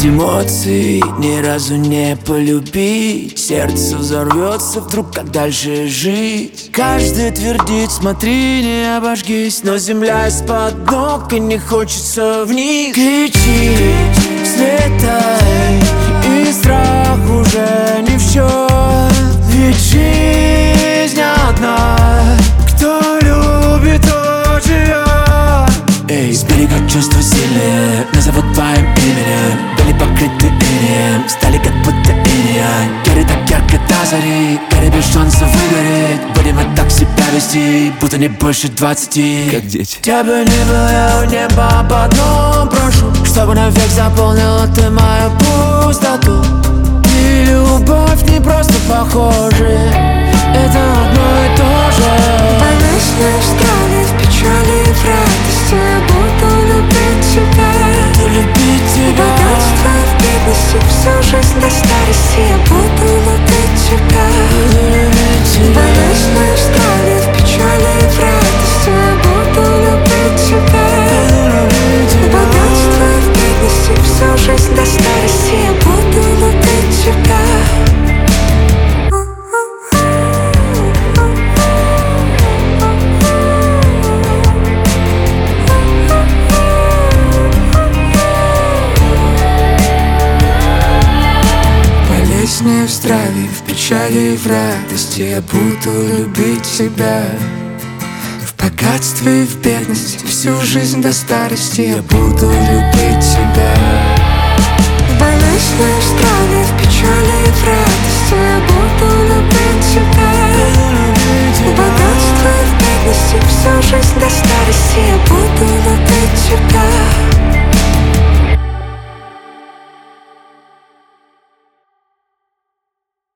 эмоций ни разу не полюбить. Сердце взорвется вдруг, как дальше жить. Каждый твердит: смотри, не обожгись. Но земля из-под ног, и не хочется вниз. Кричи, взлетай, и страх уже не в счет. Ведь жизнь одна, кто любит, тот живет. Эй, с берега чувства сильные назовут твоим именем. Были покрыты инеем, стали как будто инея. Гори так ярко до зари, гори без шанса выгореть. Будем мы так себя вести, будто не больше 20. Как дети. Тебя бы не было, я у неба об одном прошу: чтобы навек заполнила ты мою пустоту. И любовь не просто похожи, это одно и то же. Болезнь в стране, в печали и в радости я буду любить тебя. Буду любить тебя. Богатство в бедности, всю жизнь до старости я буду любить тебя. Буду любить тебя. Болезнь в стране, в печали и в радости я буду любить тебя. Буду любить тебя. Богатство в бедности, всю жизнь до старости я буду любить тебя. В здравии, в печали и в радости я буду любить тебя. В богатстве и в бедности, всю жизнь до старости я буду любить тебя. В болезни, в здравии, в печали и в радости я буду любить тебя.